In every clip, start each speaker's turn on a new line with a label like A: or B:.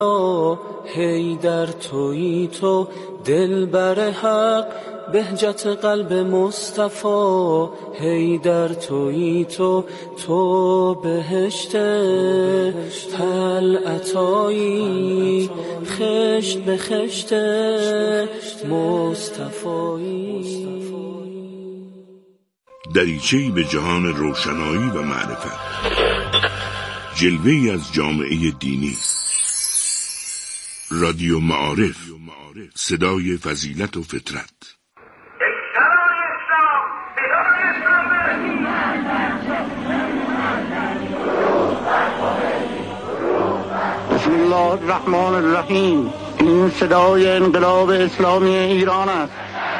A: حیدر تویی تو دلبر حق بهجت قلب مصطفی، حیدر تویی تو بهشت طلعتایی، خشت به خشت مصطفایی.
B: دریچه‌ای به جهان روشنایی و معرفت، جلوه‌ای از جامعه دینی. رادیو معارف، صدای فضیلت و فطرت.
C: بسم الله الرحمن الرحیم. این صدای انقلاب اسلامی ایران است.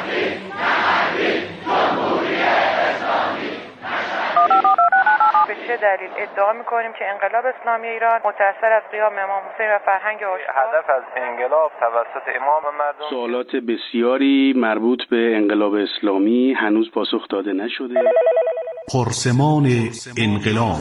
D: به چه دلیل ادعا می‌کنیم که انقلاب اسلامی ایران متأثر از قیام امام حسین و فرهنگ آشکار؟
E: هدف از انقلاب توسط امام و مردم.
F: سوالات بسیاری مربوط به انقلاب اسلامی هنوز پاسخ داده نشده.
G: پرسمان انقلاب.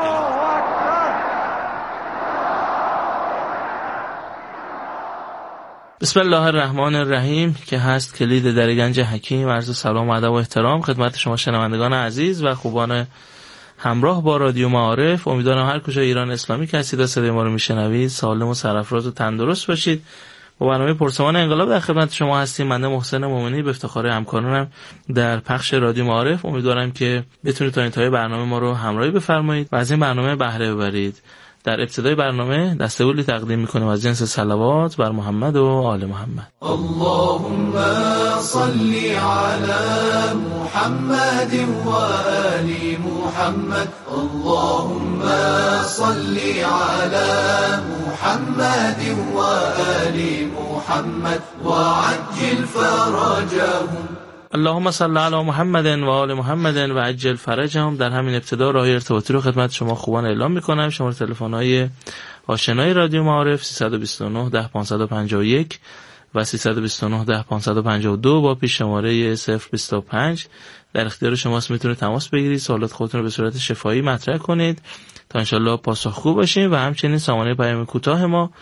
H: بسم الله الرحمن الرحیم که هست کلید در گنج حکیم. عرض سلام و ادب و احترام خدمت شما شنوندگان عزیز و خوبان همراه با رادیو معارف. امیدوارم هر کجا ایران اسلامی که هستید صدای ما رو میشنوید سالم و سرافراز و تندرست باشید. با برنامه پرسمان انقلاب در خدمت شما هستیم. من محسن مومنی به افتخار همکارانم در پخش رادیو معارف امیدوارم که بتونید تا انتهای برنامه ما رو همراهی بفرمایید و از این برنامه بهره ببرید. در ابتدای برنامه دسته‌گلی تقدیم می‌کنیم از جنس صلوات بر محمد و آل محمد.
A: اللهم صل علی محمد و آل محمد. اللهم صل علی محمد و آل محمد و عجل فرجهم.
H: اللهم صل علی محمد و آل محمد و عجل فرجهم. در همین ابتدا راه ارتباطی رو خدمت شما خوبان اعلام میکنم. شماره تلفن‌های آشنای رادیو معارف 329 10 551 و 329 10 552 با پیش شماره 025 در اختیار شماست. میتونید تماس بگیرید، سوالات خودتون رو به صورت شفاهی مطرح کنید تا انشالله پاسخگو باشیم و همچنین سامانه پیام کوتاه ما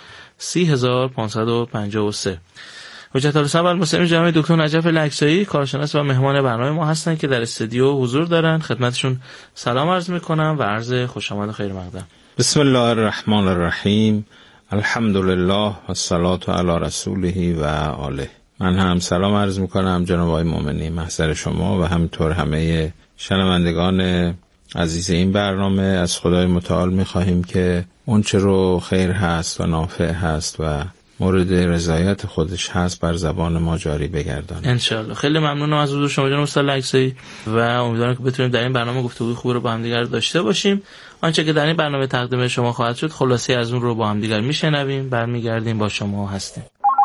H: 30553. حجت الاسلام المسلمین جناب دکتر نجف لکسایی کارشناس و مهمان برنامه ما هستن که در استودیو حضور دارن. خدمتشون سلام عرض میکنم و عرض خوش آمد و خیر مقدم.
I: بسم الله الرحمن الرحیم. الحمدلله و الصلاة علی رسوله و آله. من هم سلام عرض میکنم جناب آقای مومنی محضر شما و همینطور همه شنوندگان عزیز این برنامه. از خدای متعال میخواهیم که اون چه رو خیر هست و نافع هست و مورد رضایت خودش هست بر زبان ما جاری بگردان
H: انشالله. خیلی ممنونم از حضور شما جناب استاد لکسایی و امیدوارم که بتونیم در این برنامه گفتگوی خوب رو با هم دیگر داشته باشیم. آنچه که در این برنامه تقدیم شما خواهد شد خلاصه از اون رو با هم دیگر میشنویم. برمیگردیم با شما هستیم.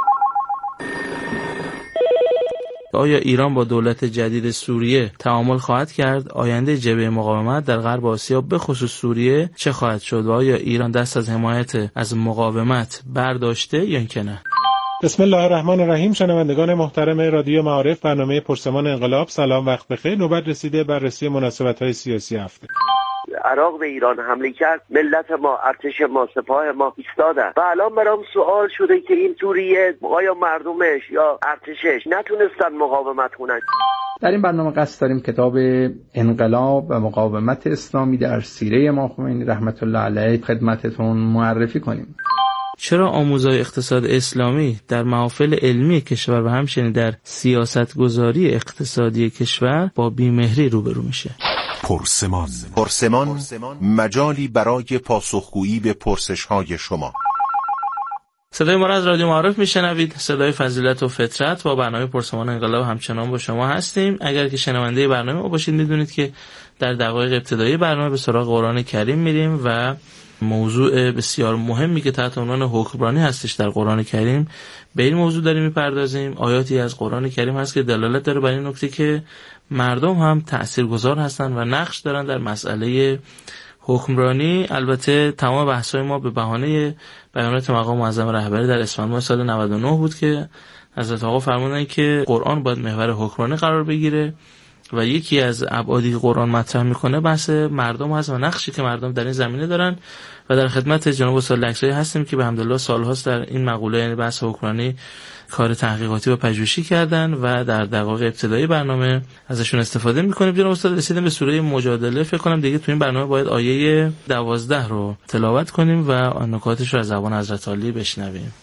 H: آیا ایران با دولت جدید سوریه تعامل خواهد کرد؟ آینده جبهه مقاومت در غرب آسیا به خصوص سوریه چه خواهد شد و آیا ایران دست از حمایت از مقاومت برداشته یا اینکه نه؟
J: بسم الله الرحمن الرحیم. شنوندگان محترم رادیو معارف، برنامه پرسمان انقلاب، سلام، وقت بخیر. نوبت رسیده بررسی مناسبت‌های سیاسی هفته.
K: عراق به ایران حمله کرد، ملت ما، ارتش ما، سپاه ما ایستادن و الان برام سوال شده که این سوریه آیا مردمش یا ارتشش نتونستن مقاومت کنن؟
L: در این برنامه قصد داریم کتاب انقلاب و مقاومت اسلامی در سیره امام خمینی رحمت الله علیه خدمتتون معرفی کنیم.
H: چرا آموزهای اقتصاد اسلامی در محافل علمی کشور و همچنین در سیاستگذاری اقتصادی کشور با بیمهری روبرو میشه؟
G: پرسمان مجالی برای پاسخگویی به پرسش‌های شما.
H: صدای ما را از رادیو معارف میشنوید، صدای فضیلت و فطرت. با برنامه پرسمان انقلاب همچنان با شما هستیم. اگر که شنونده برنامه ما باشید میدونید که در دقایق ابتدایی برنامه به سراغ قرآن کریم میریم و موضوع بسیار مهمی که تحت عنوان حکمرانی هستش در قرآن کریم به این موضوع داریم میپردازیم. آیاتی از قرآن کریم هست که دلالت داره بر این نکته که مردم هم تاثیرگذار هستن و نقش دارن در مسئله حکمرانی. البته تمام بحث‌های ما به بهانه بیانات مقام معظم رهبری در اسفند ماه سال 99 بود که حضرت آقا فرمودن که قرآن باید محور حکمرانی قرار بگیره و یکی از ابعادی که قرآن مطرح میکنه بحث مردم هست و نقشی که مردم در این زمینه دارن و در خدمت جناب استاد لکزایی هستیم که به حمدالله سالهاست در این مقوله، یعنی بحث حکمرانی، کار تحقیقاتی و پژوهشی کردن و در دقایق ابتدایی برنامه ازشون استفاده میکنیم. جناب استاد رسیدیم به سوره مجادله، فکر کنم دیگه تو این برنامه باید آیه 12 رو تلاوت کنیم و نکاتش رو از زبان حضرت عالی بشنویم.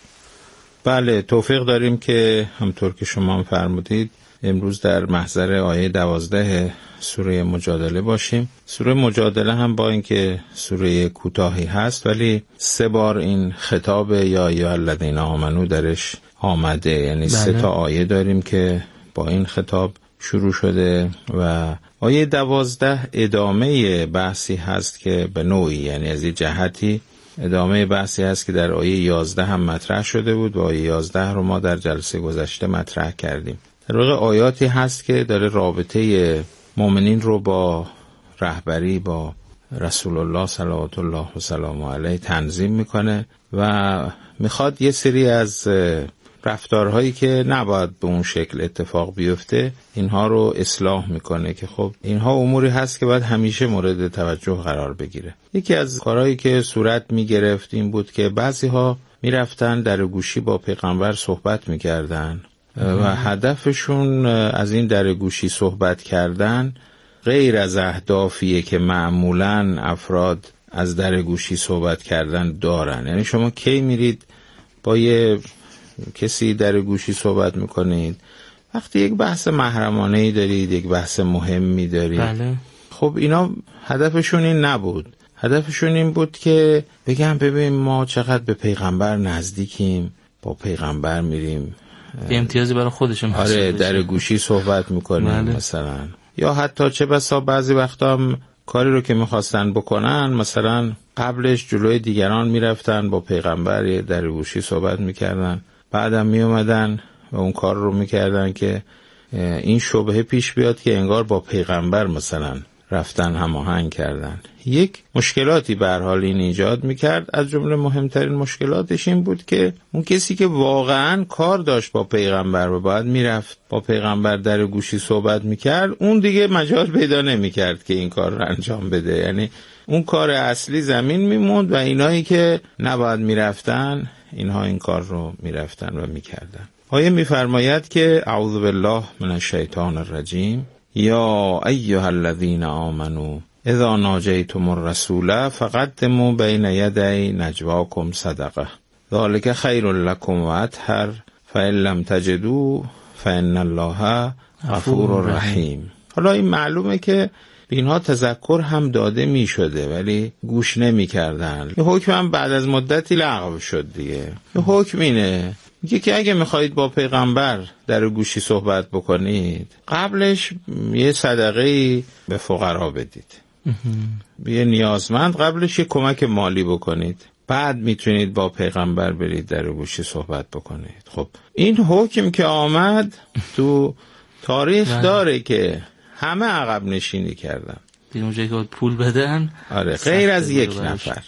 I: بله، توفیق داریم که همطور که شما هم فرمودید امروز در محضر آیه 12 سوره مجادله باشیم. سوره مجادله هم با اینکه سوره کوتاهی هست ولی 3 بار این خطاب یا ایها الذین آمنو درش آمده، یعنی 3 تا آیه داریم که با این خطاب شروع شده و آیه 12 ادامه بحثی هست که به نوعی، یعنی از این جهتی ادامه بحثی هست که در آیه 11 هم مطرح شده بود و آیه 11 رو ما در جلسه گذشته مطرح کردیم. در واقع آیاتی هست که داره رابطه مؤمنین رو با رهبری با رسول الله صلوات الله و سلامه علیه تنظیم میکنه و میخواد یه سری از رفتارهایی که نباید به اون شکل اتفاق بیفته اینها رو اصلاح میکنه که خب اینها اموری هست که باید همیشه مورد توجه قرار بگیره. یکی از کارهایی که صورت میگرفت این بود که بعضی ها میرفتن در گوشی با پیغمبر صحبت میکردن و هدفشون از این در گوشی صحبت کردن غیر از اهدافیه که معمولاً افراد از در گوشی صحبت کردن دارن. یعنی شما کی میرید با یه کسی در گوشی صحبت میکنید؟ وقتی یک بحث محرمانه‌ای دارید، یک بحث مهمی دارید.
H: بله.
I: خب اینا هدفشون این نبود. هدفشون این بود که بگم ببین ما چقدر به پیغمبر نزدیکیم، با پیغمبر میریم
H: امتیازی برای خودشون.
I: آره در گوشی صحبت میکنیم مثلا. یا حتی چه بسا بعضی وقتا هم کاری رو که میخواستن بکنن مثلا قبلش جلوی دیگران میرفتن با پیغمبر در گوشی صحبت میکردن، بعدم میومدن و اون کار رو میکردن که این شبهه پیش بیاد که انگار با پیغمبر مثلا رفتن هماهنگ کردن. یک مشکلاتی به هر حال این ایجاد میکرد. از جمله مهمترین مشکلاتش این بود که اون کسی که واقعا کار داشت با پیغمبر و باید میرفت با پیغمبر در گوشی صحبت میکرد، اون دیگه مجال پیدا نمیکرد که این کار رو انجام بده. یعنی اون کار اصلی زمین میموند و اینایی که نباید میرفتن اینها این کار رو میرفتن و میکردن. آیه میفرماید که اعوذ بالله من الشیطان الرجیم یا ایها الذین آمنو اذا ناجیتم الرسول فقدموا بین یدی نجواکم صدقه ذلک خیر لکم و اطهر فإن لم تجدوا فإن الله غفور رحیم. حالا این معلومه که به اینها تذکر هم داده می شده ولی گوش نمی کردن. یه حکم هم بعد از مدتی لغو شد دیگه. یه حکم اینه میگه که اگه میخواهید با پیغمبر در گوشی صحبت بکنید قبلش یه صدقه به فقرا بدید، یه نیازمند قبلش یه کمک مالی بکنید، بعد میتونید با پیغمبر برید در گوشی صحبت بکنید. خب این حکم که آمد تو تاریخ داره که همه عقب نشینی کردن
H: دیگه اونجایی که پول بدن.
I: آره غیر از یک نفر.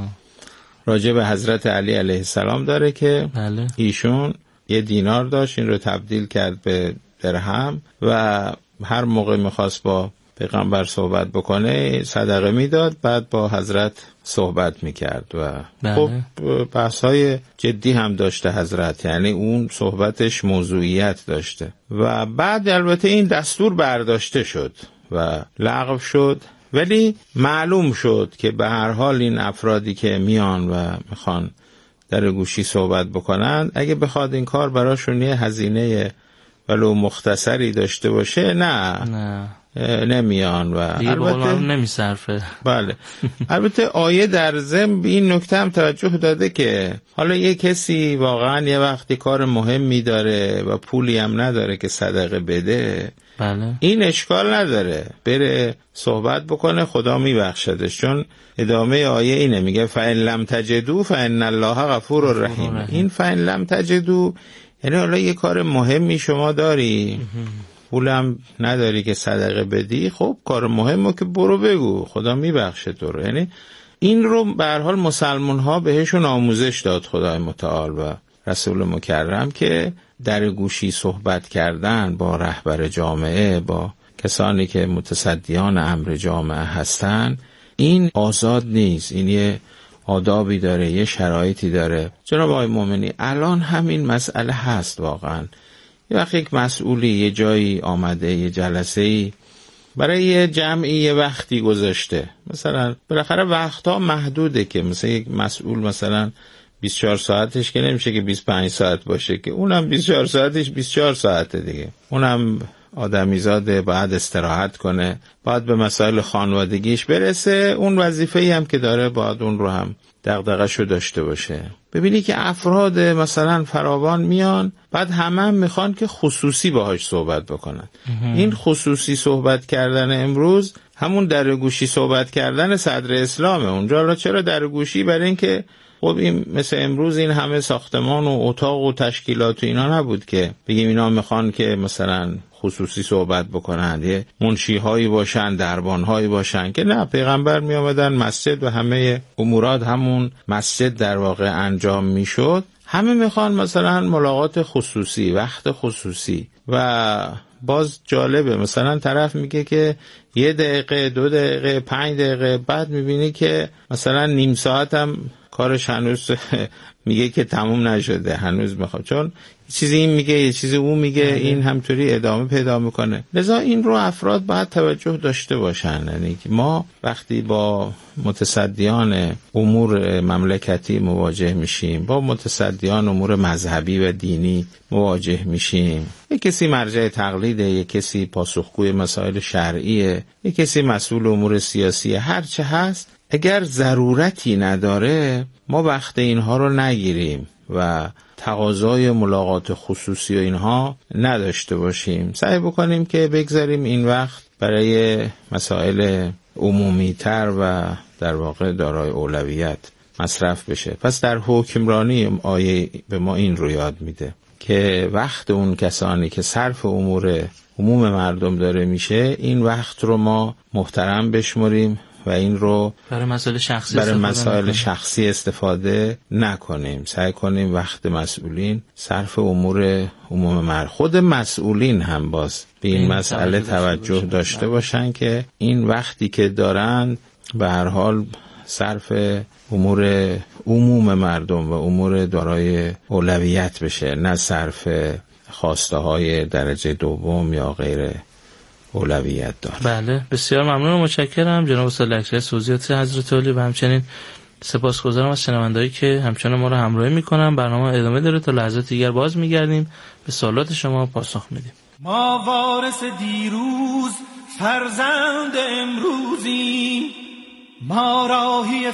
I: راجع به حضرت علی علیه السلام داره که
H: بله.
I: ایشون یه دینار داشت، این رو تبدیل کرد به درهم و هر موقع میخواست با پیغمبر صحبت بکنه صدقه میداد، بعد با حضرت صحبت میکرد و
H: بله.
I: خب بحث‌های جدی هم داشته حضرت، یعنی اون صحبتش موضوعیت داشته و بعد البته این دستور برداشته شد و لغو شد، ولی معلوم شد که به هر حال این افرادی که میان و میخوان در گوشی صحبت بکنن اگه بخواد این کار براشون یه هزینه ولو مختصری داشته باشه نه نمیان و
H: البته نمیصرفه.
I: بله البته آیه در ضمن به این نکته هم توجه داده که حالا یه کسی واقعا یه وقتی کار مهمی داره و پولی هم نداره که صدقه بده،
H: بله.
I: این اشکال نداره بره صحبت بکنه، خدا میبخشدش، چون ادامه آیه اینه میگه فإن لم تجدوا فإن الله غفور رحیم. این فإن لم تجدوا یعنی حالا یه کار مهمی شما داری پولم نداری که صدقه بدی، خب کار مهمو که برو بگو خدا میبخشه تو رو. یعنی این رو به هر حال مسلمان ها بهشون آموزش داد خدای متعال و رسول مکرم که در گوشی صحبت کردن با رهبر جامعه، با کسانی که متصدیان امر جامعه هستن این آزاد نیست، این یه آدابی داره، یه شرایطی داره. جناب آقای مومنی الان همین مسئله هست واقعا. یه وقت یک مسئولی یه جایی آمده، یه جلسه‌ای برای یه جمعی یه وقتی گذاشته، مثلا بالاخره وقتها محدوده که مثلا یک مسئول مثلا 24 ساعتش که نمیشه که 25 ساعت باشه، که اونم 24 ساعتش 24 ساعته دیگه، اونم آدمیزاده، باید استراحت کنه، باید به مسائل خانوادگیش برسه، اون وظیفه‌ای هم که داره باید اون رو هم دغدغه‌شو داشته باشه. ببینی که افراد مثلا فراوان میان، بعد همه میخوان که خصوصی باهاش صحبت بکنن. این خصوصی صحبت کردن امروز همون درگوشی صحبت کردن صدر اسلامه. اونجا چرا درگوشی؟ برای اینکه خب این مثل امروز این همه ساختمان و اتاق و تشکیلات و اینا نبود که بگیم اینا میخوان که مثلا خصوصی صحبت بکنن، یه منشی‌هایی باشن، دربان‌هایی باشن، که نه، پیغمبر می آمدن مسجد و همه امورات همون مسجد در واقع انجام میشد. همه میخوان مثلا ملاقات خصوصی، وقت خصوصی. و باز جالبه مثلا طرف میگه که 1 دقیقه 2 دقیقه 5 دقیقه، بعد میبینی که مثلا نیم ساعت هم کارش هنوز میگه که تموم نشده، هنوز میخواد، چون چیزی این میگه یه چیزی اون میگه، این همطوری ادامه پیدا میکنه. لذا این رو افراد باید توجه داشته باشن. یعنی ما وقتی با متصدیان امور مملکتی مواجه میشیم، با متصدیان امور مذهبی و دینی مواجه میشیم، یک کسی مرجع تقلیده، یک کسی پاسخگوی مسائل شرعیه، یک کسی مسئول امور سیاسی، هر چه هست، اگر ضرورتی نداره ما وقت اینها رو نگیریم و تقاضای ملاقات خصوصی و اینها نداشته باشیم. سعی بکنیم که بگذاریم این وقت برای مسائل عمومی تر و در واقع دارای اولویت مصرف بشه. پس در حکمرانی آیه به ما این رو یاد میده که وقت اون کسانی که صرف امور عموم مردم داره میشه، این وقت رو ما محترم بشمریم و این رو برای مسائل شخصی استفاده نکنیم. سعی کنیم وقت مسئولین صرف امور عموم مردم. خود مسئولین هم باز به این مسئله توجه داشته باشن که این وقتی که دارن به هر حال صرف امور عموم مردم و امور دارای اولویت بشه، نه صرف خواسته های درجه دوم یا غیر اولویت داره.
H: بله، بسیار ممنون و متشکرم جناب استاد لکچر توضیحات حضرت عالی و همچنین سپاسگزارم از شنوندهایی که همچنان ما رو همراهی میکنن. برنامه ادامه داره، تا لحظات دیگر باز میگردیم به سوالات شما پاسخ میدیم.
A: ما وارث دیروز فرزند امروزیم، ما راهی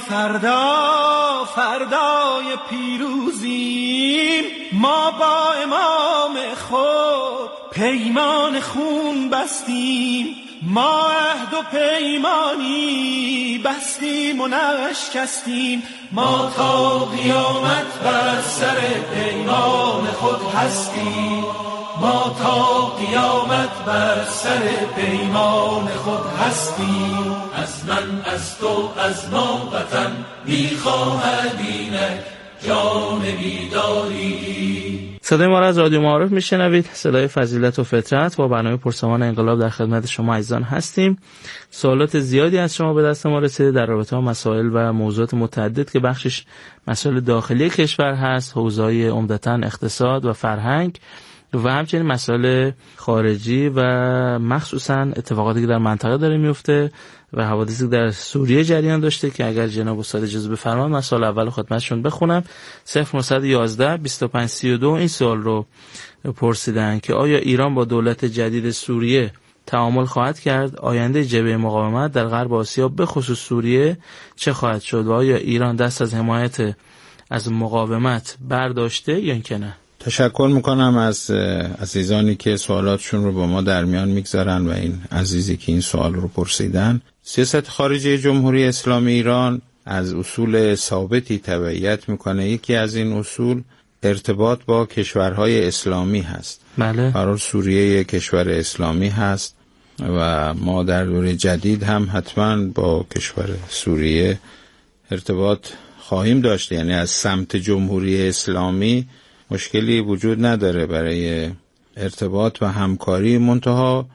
A: فردای پیروزیم. ما با امام خود پیمان خون بستیم، ما عهد و پیمانی بستیم و نشکستیم. ما تا قیامت بر سر پیمان خود هستیم، ما تا قیامت بر سر پیمان خود هستیم. از من، از تو، از ما وطن میخواهد اینک جان بیداری.
H: صدای ما را از رادیو معارف میشنوید، صدای فضیلت و فطرت. با برنامه پرسمان انقلاب در خدمت شما عزیزان هستیم. سوالات زیادی از شما به دست ما رسیده در رابطه با مسائل و موضوعات متعدد که بخشش مسائل داخلی کشور هست، حوزه‌های عمدتاً اقتصاد و فرهنگ و همچنین مسائل خارجی و مخصوصاً اتفاقاتی که در منطقه داره میفته و حوادثی که در سوریه جریان داشته که اگر جناب استاد اجازه بفرمایید من سوال اول خدمتشون بخونم. 0911 2532 این سوال رو پرسیدن که آیا ایران با دولت جدید سوریه تعامل خواهد کرد؟ آینده جبهه مقاومت در غرب آسیا به خصوص سوریه چه خواهد شد و آیا ایران دست از حمایت از مقاومت برداشته یا اینکه نه؟
I: تشکر میکنم از عزیزانی که سوالاتشون رو با ما در میان میگذارن و این عزیزی که این سوال رو پرسیدن. سیاست خارجی جمهوری اسلامی ایران از اصول ثابتی تبعیت میکنه. یکی از این اصول ارتباط با کشورهای اسلامی هست.
H: بله.
I: برای سوریه یک کشور اسلامی هست و ما در دوره جدید هم حتما با کشور سوریه ارتباط خواهیم داشت. یعنی از سمت جمهوری اسلامی مشکلی وجود نداره برای ارتباط و همکاری، منتها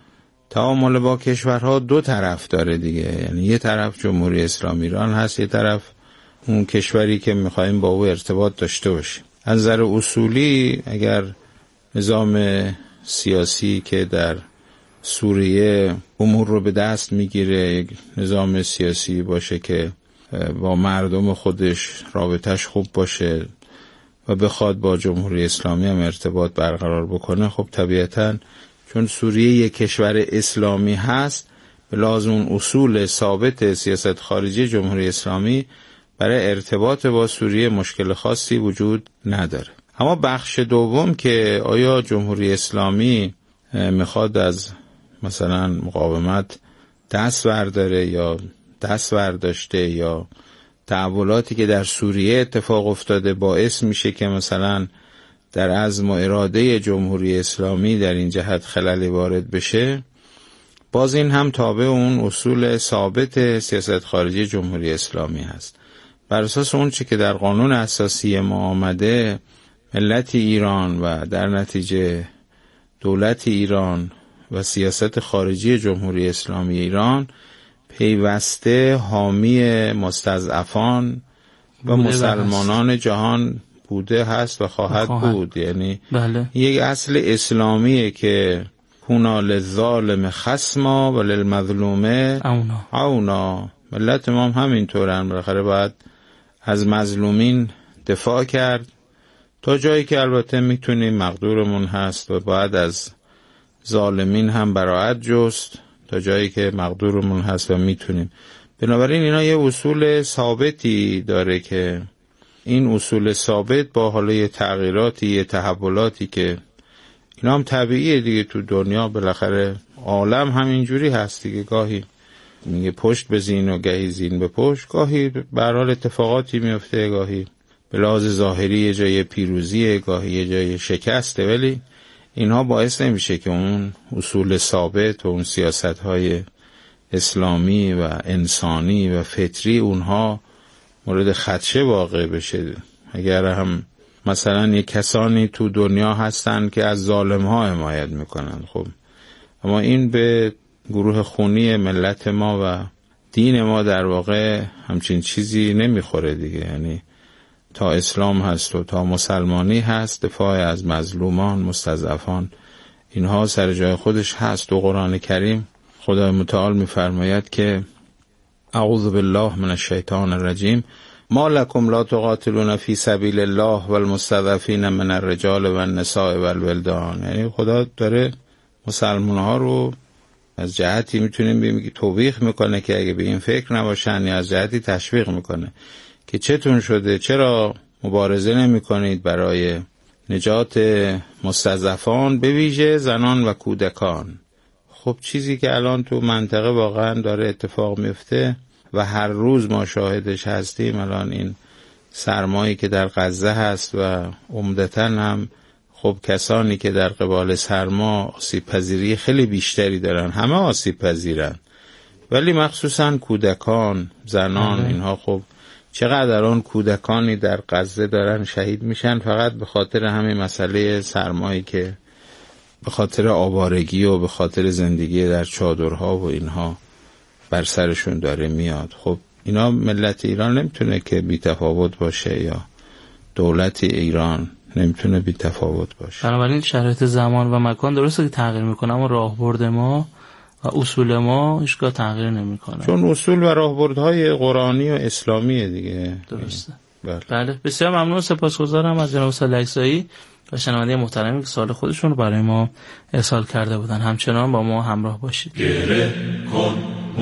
I: تعامل با کشورها دو طرف داره دیگه، یعنی یه طرف جمهوری اسلامی ایران هست، یه طرف اون کشوری که میخوایم با او ارتباط داشته باشیم. از نظر اصولی اگر نظام سیاسی که در سوریه امور رو به دست میگیره یک نظام سیاسی باشه که با مردم خودش رابطش خوب باشه و بخواد با جمهوری اسلامی هم ارتباط برقرار بکنه، خب طبیعتاً چون سوریه یک کشور اسلامی هست به لازم اون اصول ثابت سیاست خارجی جمهوری اسلامی برای ارتباط با سوریه مشکل خاصی وجود نداره. اما بخش دوم که آیا جمهوری اسلامی میخواد از مثلا مقاومت دست برداره یا دست برداشته یا تحولاتی که در سوریه اتفاق افتاده باعث میشه که مثلا در عزم و اراده جمهوری اسلامی در این جهت خللی وارد بشه، باز این هم تابع اون اصول ثابت سیاست خارجی جمهوری اسلامی هست. بر اساس اون چی که در قانون اساسی ما آمده، ملت ایران و در نتیجه دولت ایران و سیاست خارجی جمهوری اسلامی ایران پیوسته حامی مستضعفان و مسلمانان جهان بوده هست و خواهد بود. یعنی یک اصل اسلامیه که کونا للظالم خصما و للمظلوم عونا. ملت ما هم همینطورن، بالاخره باید از مظلومین دفاع کرد تا جایی که البته میتونیم، مقدورمون هست، و باید از ظالمین هم براءت جست تا جایی که مقدورمون هست و میتونیم. بنابراین اینا یه اصول ثابتی داره که این اصول ثابت با حالا یه تغییراتی، یه تحولاتی که اینا هم طبیعیه دیگه، تو دنیا بالاخره عالم همینجوری هست دیگه، گاهی میگه پشت به زین و گاهی زین به پشت، گاهی به هر حال اتفاقاتی میفته، گاهی به لحاظ ظاهری یه جای پیروزیه، گاهی یه جای شکسته، ولی اینها باعث نمیشه که اون اصول ثابت و اون سیاست‌های اسلامی و انسانی و فطری اونها مورد خدشه واقع بشه. اگر هم مثلا یک کسانی تو دنیا هستن که از ظالم‌ها حمایت میکنن، خب اما این به گروه خونی ملت ما و دین ما در واقع همچین چیزی نمیخوره دیگه. یعنی تا اسلام هست و تا مسلمانی هست، دفاع از مظلومان، مستضعفان، اینها سر جای خودش هست. و قرآن کریم خدای متعال میفرماید که اعوذ بالله من الشیطان الرجیم ما لکم لا تقاتلون فی سبیل الله والمستضعفین من الرجال والنساء والولدان. یعنی خدا داره مسلمان ها رو از جهتی میتونیم بگیم توبیخ میکنه که اگه به این فکر نباشن، یا از جهتی تشویق میکنه که چتون شده، چرا مبارزه نمی کنید برای نجات مستضعفان، به ویژه زنان و کودکان. خب چیزی که الان تو منطقه واقعا داره اتفاق میفته و هر روز ما شاهدش هستیم، الان این سرمایی که در غزه هست و عمدتاً هم خب کسانی که در قبال سرما آسیب پذیری خیلی بیشتری دارن، همه آسیب پذیرن، ولی مخصوصاً کودکان، زنان، اینها خب چقدر آن کودکانی در غزه دارن شهید میشن فقط به خاطر همین مسئله سرمایی که به خاطر آوارگی و به خاطر زندگی در چادرها و اینها بر سرشون داره میاد. خب اینا ملت ایران نمیتونه که بی تفاوت باشه، یا دولت ایران نمیتونه بی تفاوت باشه.
H: بنابراین شرایط زمان و مکان درسته که تغییر میکنه، اما راهبرد ما و اصول ما هیچگاه تغییر نمیکنه،
I: چون اصول و راهبردهای قرآنی و اسلامیه دیگه.
H: درسته. بله بسیار ممنون، سپاسگزارم از جناب استاد لکزایی و شنونده محترمی که سوال خودشون رو برای ما ارسال کرده بودن. همچنان با ما همراه باشید.
A: گره کن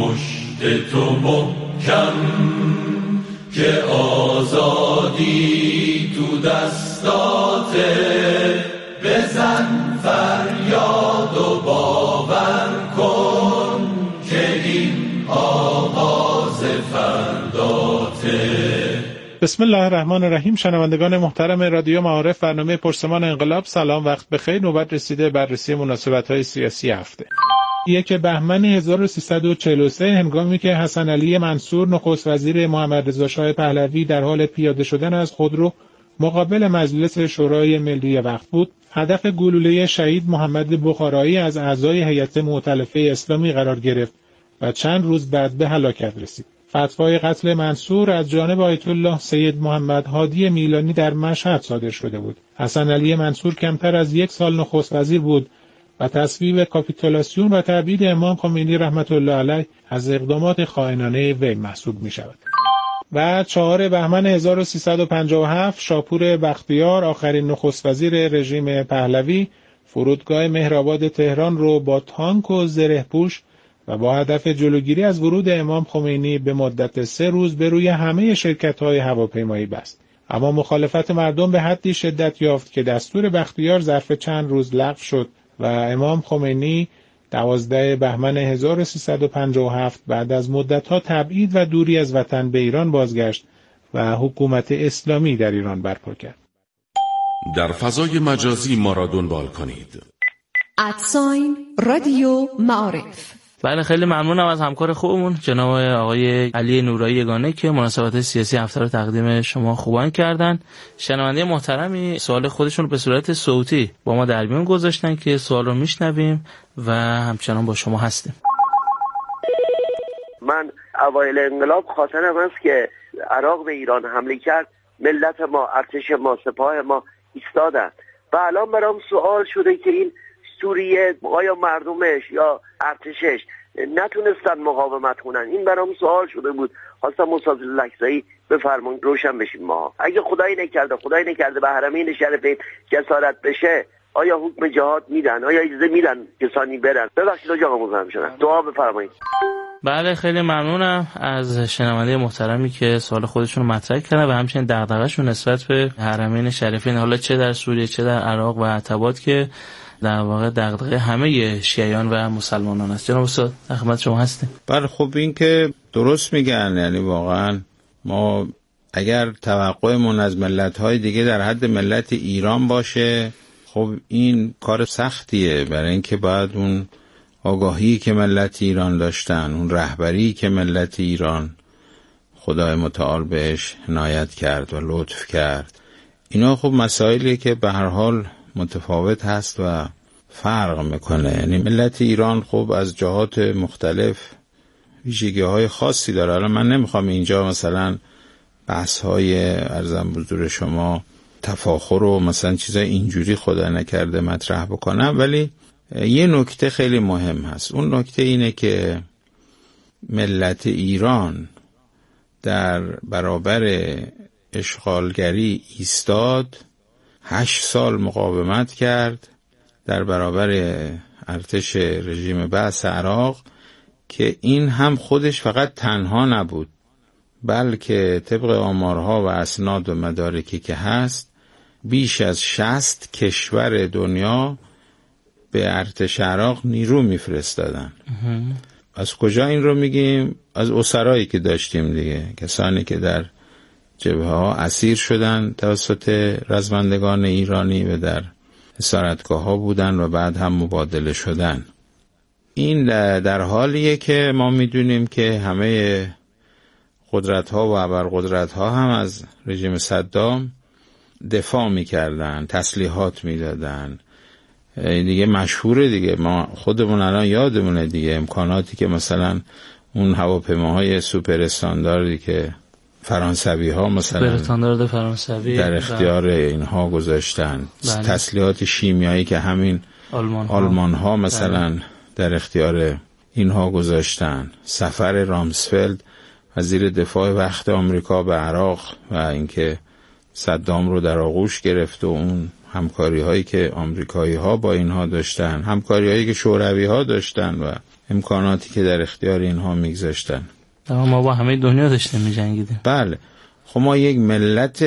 A: مشت تو محکم که آزادی تو دستاته، بزن فریاد و باور کن که این آغاز فرداته.
J: بسم الله الرحمن الرحیم. شنوندگان محترم رادیو معارف، برنامه پرسمان انقلاب، سلام، وقت بخیر. نوبت رسیده بررسی مناسبت‌های سیاسی هفته. 1 بهمن 1343 هنگامی که حسن علی منصور نخست وزیر محمد رضا شاه پهلوی در حال پیاده شدن از خودرو مقابل مجلس شورای ملی وقف بود، هدف گلوله شهید محمد بخارایی از اعضای هیئت مؤتلفه اسلامی قرار گرفت و چند روز بعد به هلاکت رسید. فتوای قتل منصور از جانب آیت الله سید محمد هادی میلانی در مشهد صادر شده بود. حسن علی منصور کمتر از 1 سال نخست وزیر بود و تصویب کاپیتولاسیون و تبعید امام خمینی رحمت الله علیه از اقدامات خائنانه وی محسوب می شود. و 4 بهمن 1357 شاپور بختیار، آخرین نخست وزیر رژیم پهلوی، فرودگاه مهرآباد تهران رو با تانک و زره‌پوش و با هدف جلوگیری از ورود امام خمینی به مدت 3 روز به روی همه شرکت‌های هواپیمایی بست. اما مخالفت مردم به حدی شدت یافت که دستور بختیار ظرف چند روز لغو شد و امام خمینی 12 بهمن 1357 بعد از مدت‌ها تبعید و دوری از وطن به ایران بازگشت و حکومت اسلامی در ایران برپا کرد.
B: در فضای مجازی ما را دنبال کنید.
M: رادیو معارف.
H: بله، خیلی ممنونم از همکار خوبمون جناب آقای علی نورایی یگانه که مناسبات سیاسی هفته رو تقدیم شما خوبان کردن. شنونده محترمی سوال خودشون رو به صورت صوتی با ما در میون گذاشتن که سوال رو میشنویم و همچنان با شما هستیم.
K: من اوایل انقلاب خاطرم هست که عراق به ایران حمله کرد، ملت ما، ارتش ما، سپاه ما ایستادن و الان برام سوال شده که این سوریه آیا مردمش یا ارتشش نتونستن مقاومت کنن؟ این برام سوال شده بود. خواستم استاد لکزایی بفرمایید روشن بشیم. ما اگه خدایی نکرده به حرمین شریفین جسارت بشه، آیا حکم جهاد میدن؟ آیا اجازه میدن کسانی برن؟ ببخشید آقا مزاحم شدم، دعا بفرمایید.
H: بله، خیلی ممنونم از شنونده محترمی که سوال خودشون رو مطرح کردن و همچنین دغدغه‌شون نسبت به حرمین شریفین، حالا چه در سوریه چه در عراق و عتبات که در واقع دغدغه همه شیعیان و مسلمانان است. جناب استاد در خدمت شما هستیم.
I: بله، خب این که درست میگن، یعنی واقعا ما اگر توقعمون از ملت‌های دیگه در حد ملت ایران باشه، خب این کار سختیه، برای اینکه باید اون آگاهی که ملت ایران داشتن، اون رهبری که ملت ایران خدای متعال بهش عنایت کرد و لطف کرد، اینا خب مسائلی که به هر حال متفاوت هست و فرق میکنه. یعنی ملت ایران خب از جهات مختلف ویژگی‌های خاصی داره. الان من نمیخوام اینجا مثلا بحث‌های ارزم بزرگ شما تفاخر و مثلا چیزای اینجوری خدا نکرده مطرح بکنم، ولی یه نکته خیلی مهم هست. اون نکته اینه که ملت ایران در برابر اشغالگری ایستاد، 8 سال مقاومت کرد در برابر ارتش رژیم بعث عراق، که این هم خودش فقط تنها نبود، بلکه طبق آمارها و اسناد و مدارکی که هست بیش از 60 کشور دنیا به ارتش عراق نیرو میفرستادن. از کجا این رو میگیم؟ از اسرایی که داشتیم دیگه، کسانی که در جبهه ها اسیر شدن توسط رزمندگان ایرانی و در اسارتگاه ها بودن و بعد هم مبادله شدن. این در حالیه که ما میدونیم که همه قدرت ها و ابرقدرت ها هم از رژیم صدام دفاع میکردن، تسلیحات میدادن دیگه. مشهوره دیگه، ما خودمون الان یادمونه دیگه امکاناتی که مثلا اون هواپیماهای سوپر استانداردی که فرانسوی ها مثلا
H: استاندارد فرانسوی
I: در اختیار اینها گذاشتن، تسلیحات شیمیایی که همین آلمان ها مثلا در اختیار اینها گذاشتن، سفر رامسفلد وزیر دفاع وقت آمریکا به عراق و اینکه صدام رو در آغوش گرفت و اون همکاری هایی که آمریکایی ها با اینها داشتن، همکاری هایی که شوروی ها داشتن و امکاناتی که در اختیار اینها میگذاشتن.
H: ما با همه دنیا داشتیم می‌جنگیدیم.
I: بله، خب ما یک ملت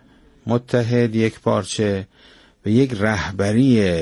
I: متحد، یک پارچه و یک رهبری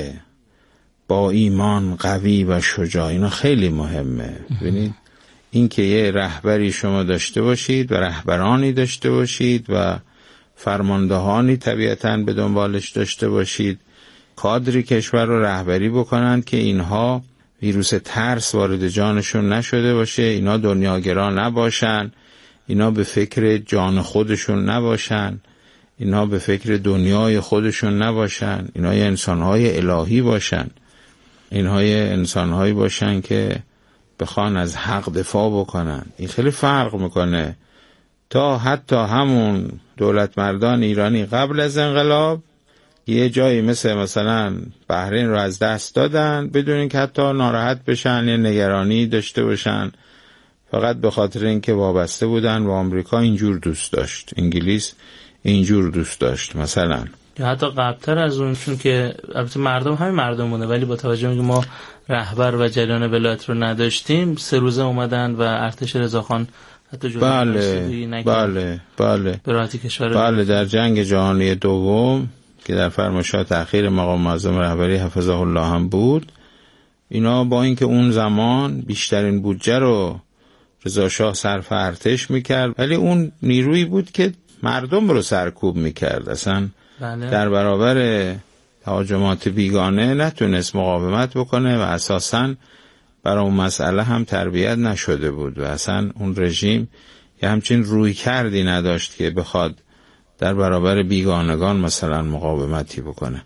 I: با ایمان قوی و شجاع، اینا خیلی مهمه. ببینید این که یه رهبری شما داشته باشید و رهبرانی داشته باشید و فرماندهانی طبیعتاً به دنبالش داشته باشید، کادری کشور رو رهبری بکنند که اینها ویروس ترس وارد جانشون نشده باشه، اینا دنیاگرا نباشن، اینا به فکر جان خودشون نباشن، اینها به فکر دنیای خودشون نباشن، اینها انسانهای الهی باشن، اینها انسانهایی باشن که بخوان از حق دفاع بکنن. این خیلی فرق میکنه تا حتی همون دولت مردان ایرانی قبل از انقلاب یه جایی مثلا بحرین رو از دست دادن بدون اینکه حتی ناراحت بشن یا نگرانی داشته باشن، فقط به خاطر اینکه وابسته بودن و آمریکا اینجور دوست داشت، انگلیس اینجور دوست داشت مثلا.
H: یا حتی قبلتر از اون، چون که البته مردم همین مردم بوده، ولی با توجه به اینکه ما رهبر و جریان ولایت رو نداشتیم 3 روزه اومدن و ارتش رضاخان حتی
I: بله
H: به راحتی کشور
I: بله در جنگ جهانی دوم که در فرمایشات اخیر مقام معظم رهبری حفظه الله هم بود، اینا با اینکه اون زمان بیشترین بودجه رو رضا شاه صرف ارتش میکرد، ولی اون نیرویی بود که مردم رو سرکوب میکرد، اصلا در برابر تهاجمات بیگانه نتونست مقاومت بکنه و اساساً برای اون مسئله هم تربیت نشده بود و اصلا اون رژیم یه همچین روی کردی نداشت که بخواد در برابر بیگانگان مثلا مقاومتی بکنه.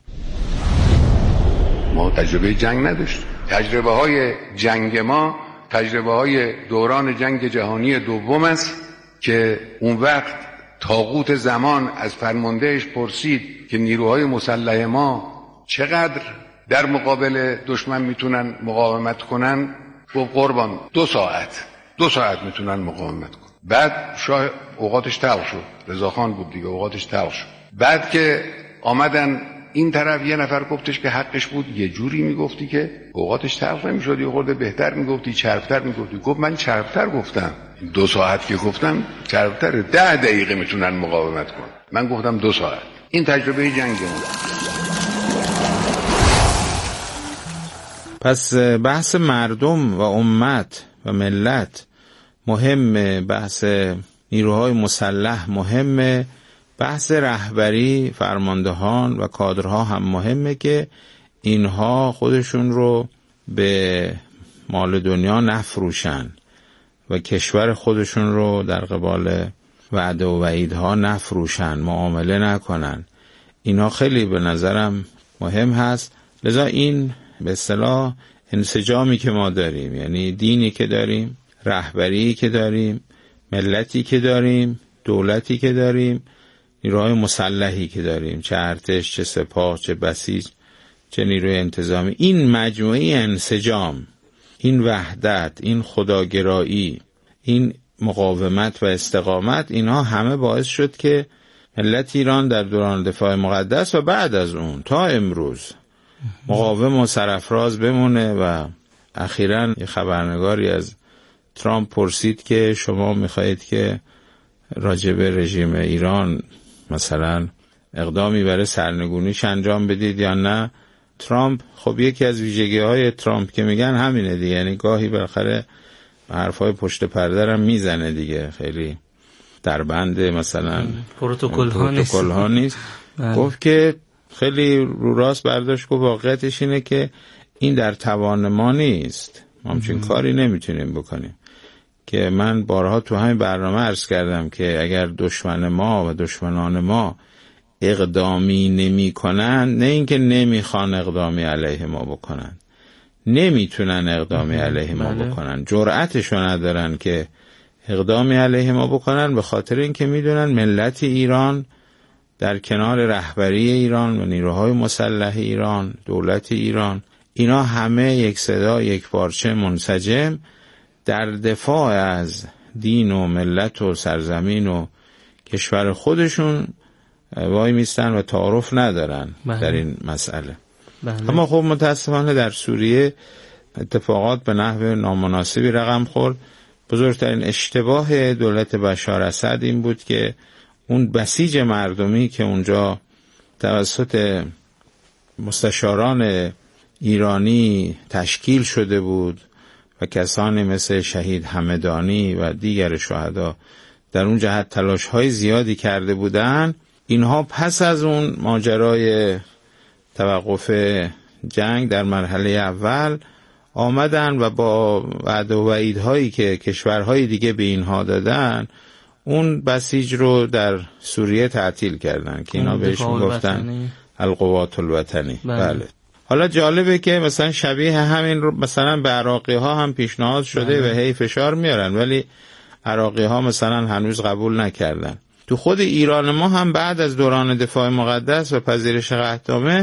M: ما تجربه جنگ نداشتیم. تجربه های جنگ ما تجربه های دوران جنگ جهانی دوم است که اون وقت طاغوت زمان از فرماندهش پرسید که نیروهای مسلح ما چقدر در مقابل دشمن میتونن مقاومت کنن. گفت قربان 2 ساعت میتونن مقاومت کنن. بعد شاه اوقاتش تلخ شد، رضاخان بود دیگه، اوقاتش تلخ شد. بعد که آمدن این طرف یه نفر گفتش که حقش بود، یه جوری میگفتی که اوقاتش تلخ نمیشد، یه خورده بهتر میگفتی، چربتر میگفتی. گفت من چربتر گفتم، 2 ساعت که گفتم چربتر، 10 دقیقه میتونن مقاومت کنن، من گفتم 2 ساعت. این تجربه جنگ بود.
I: پس بحث مردم و امت و ملت مهمه، بحث نیروهای مسلح مهمه، بحث رهبری فرماندهان و کادرها هم مهمه که اینها خودشون رو به مال دنیا نفروشن و کشور خودشون رو در قبال وعده و وعیدها نفروشن، معامله نکنن. اینها خیلی به نظرم مهم هست. لذا این به اصطلاح انسجامی که ما داریم، یعنی دینی که داریم، رهبری که داریم، ملتی که داریم، دولتی که داریم، نیروهای مسلحی که داریم، چه ارتش، چه سپاه، چه بسیج، چه نیروی انتظامی، این مجموعه انسجام، این وحدت، این خداگرایی، این مقاومت و استقامت، اینها همه باعث شد که ملت ایران در دوران دفاع مقدس و بعد از اون تا امروز مقاوم و سرافراز بمونه. و اخیراً یه خبرنگاری از ترامپ پرسید که شما میخواهید که راجب رژیم ایران مثلا اقدامی برای سرنگونیش انجام بدید یا نه. ترامپ خب یکی از ویژگی‌های ترامپ که میگن همینه دیگه، یعنی گاهی بالاخره حرفای پشت پرده هم میزنه دیگه، خیلی در بند مثلا پروتکل ها نیست. گفت که خیلی رو راست برداشت، گفت واقعیتش اینه که این در توان ما نیست، ما همچین کاری نمیتونیم بکنیم. که من بارها تو همین برنامه عرض کردم که اگر دشمن ما و دشمنان ما اقدامی نمی کنن، نه اینکه نمیخوان اقدامی علیه ما بکنن، نمیتونن اقدامی علیه ما بکنن، جرأتشو ندارن که اقدامی علیه ما بکنن، به خاطر اینکه میدونن ملت ایران در کنار رهبری ایران و نیروهای مسلح ایران، دولت ایران، اینا همه یک صدا، یک پارچه، منسجم در دفاع از دین و ملت و سرزمین و کشور خودشون وای میستن و تعارف ندارن در این مسئله. اما خب متاسفانه در سوریه اتفاقات به نحو نامناسبی رقم خورد. بزرگترین اشتباه دولت بشار اسد این بود که اون بسیج مردمی که اونجا توسط مستشاران ایرانی تشکیل شده بود و کسانی مثل شهید همدانی و دیگر شهدا در اون جهت تلاش‌های زیادی کرده بودند، اینها پس از اون ماجرای توقف جنگ در مرحله اول آمدن و با وعده و وعیدهایی که کشورهای دیگه به اینها دادن اون بسیج رو در سوریه تعطیل کردن که اینا بهشون گفتن القوات الوطنی. بله. حالا جالبه که مثلا شبیه همین رو مثلا به عراقی ها هم پیشنهاد شده و هی فشار میارن، ولی عراقی ها مثلا هنوز قبول نکردن. تو خود ایران ما هم بعد از دوران دفاع مقدس و پذیرش قحطامه